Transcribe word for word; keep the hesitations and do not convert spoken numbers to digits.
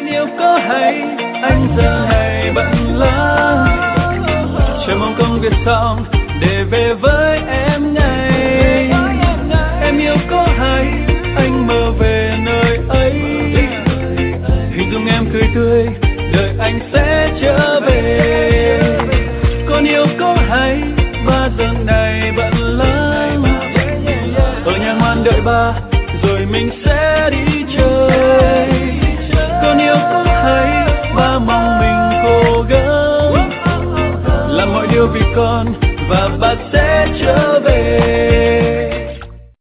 yêu có hay anh giờ này bận lắm, chờ mong công việc xong để về với em ngay. Em yêu có hay anh mơ về nơi ấy, hình dung em cười tươi đợi anh sẽ trở về. Con yêu có hay ba giờ này bận lắm, ở nhà ngoan đợi ba